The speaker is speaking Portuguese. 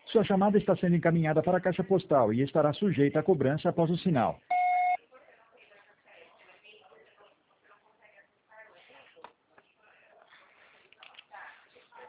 Sua chamada está sendo encaminhada para a caixa postal e estará sujeita a cobrança após o sinal.